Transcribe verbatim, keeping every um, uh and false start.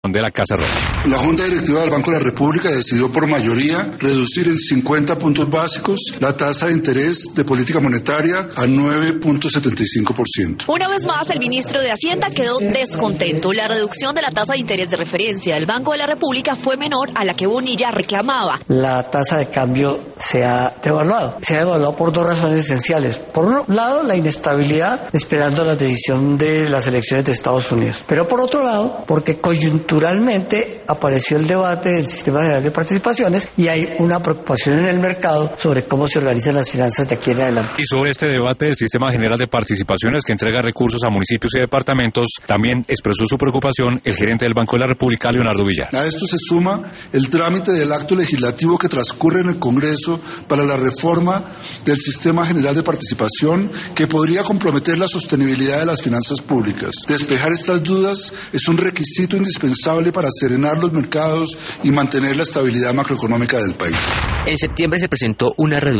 de la Casa Roja. La Junta Directiva del Banco de la República decidió por mayoría reducir en cincuenta puntos básicos la tasa de interés de política monetaria a nueve punto setenta y cinco por ciento. Una vez más, el ministro de Hacienda quedó descontento. La reducción de la tasa de interés de referencia del Banco de la República fue menor a la que Bonilla reclamaba. La tasa de cambio se ha devaluado. Se ha devaluado por dos razones esenciales. Por un lado, la inestabilidad esperando la decisión de las elecciones de Estados Unidos. Pero por otro lado, porque coyunturalmente apareció el debate del Sistema General de Participaciones y hay una preocupación en el mercado sobre cómo se organizan las finanzas de aquí en adelante. Y sobre este debate del Sistema General de Participaciones que entrega recursos a municipios y departamentos, también expresó su preocupación el gerente del Banco de la República, Leonardo Villar. A esto se suma el trámite del acto legislativo que transcurre en el Congreso para la reforma del Sistema General de Participación que podría comprometer la sostenibilidad de las finanzas públicas. Despejar estas dudas es un requisito indispensable para serenar los mercados y mantener la estabilidad macroeconómica del país. En septiembre se presentó una reducción